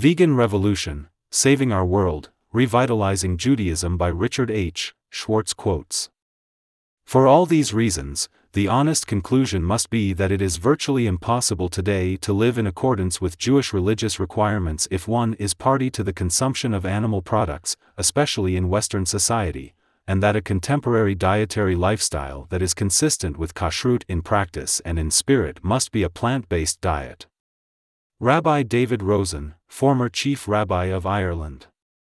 Vegan Revolution, Saving Our World, Revitalizing Judaism by Richard H. Schwartz quotes. For all these reasons, the honest conclusion must be that it is virtually impossible today to live in accordance with Jewish religious requirements if one is party to the consumption of animal products, especially in Western society, and that a contemporary dietary lifestyle that is consistent with kashrut in practice and in spirit must be a plant-based diet. Rabbi David Rosen, former Chief Rabbi of Ireland.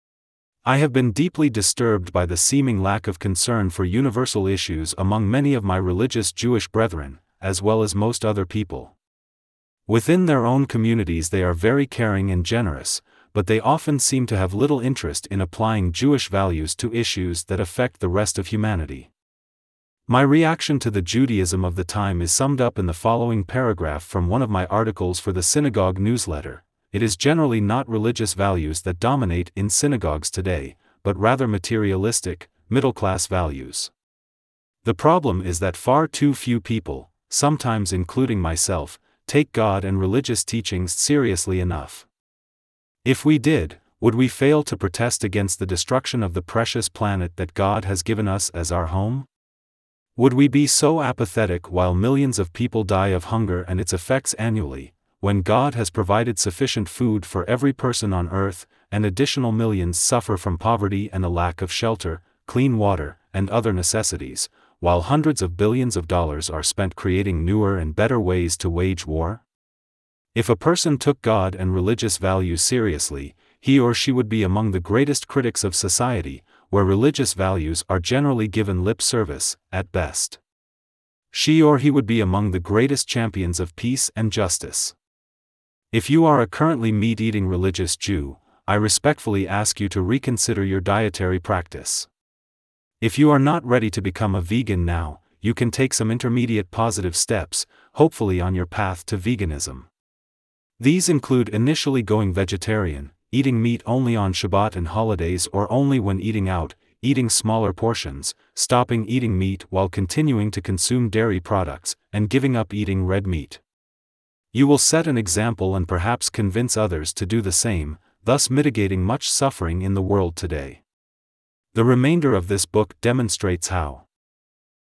I have been deeply disturbed by the seeming lack of concern for universal issues among many of my religious Jewish brethren, as well as most other people. Within their own communities they are very caring and generous, but they often seem to have little interest in applying Jewish values to issues that affect the rest of humanity. My reaction to the Judaism of the time is summed up in the following paragraph from one of my articles for the synagogue newsletter. It is generally not religious values that dominate in synagogues today, but rather materialistic, middle-class values. The problem is that far too few people, sometimes including myself, take God and religious teachings seriously enough. If we did, would we fail to protest against the destruction of the precious planet that God has given us as our home? Would we be so apathetic while millions of people die of hunger and its effects annually, when God has provided sufficient food for every person on earth, and additional millions suffer from poverty and a lack of shelter, clean water, and other necessities, while hundreds of billions of dollars are spent creating newer and better ways to wage war? If a person took God and religious values seriously, he or she would be among the greatest critics of society, where religious values are generally given lip service, at best. She or he would be among the greatest champions of peace and justice. If you are a currently meat-eating religious Jew, I respectfully ask you to reconsider your dietary practice. If you are not ready to become a vegan now, you can take some intermediate positive steps, hopefully on your path to veganism. These include initially going vegetarian, eating meat only on Shabbat and holidays or only when eating out, eating smaller portions, stopping eating meat while continuing to consume dairy products, and giving up eating red meat. You will set an example and perhaps convince others to do the same, thus mitigating much suffering in the world today. The remainder of this book demonstrates how.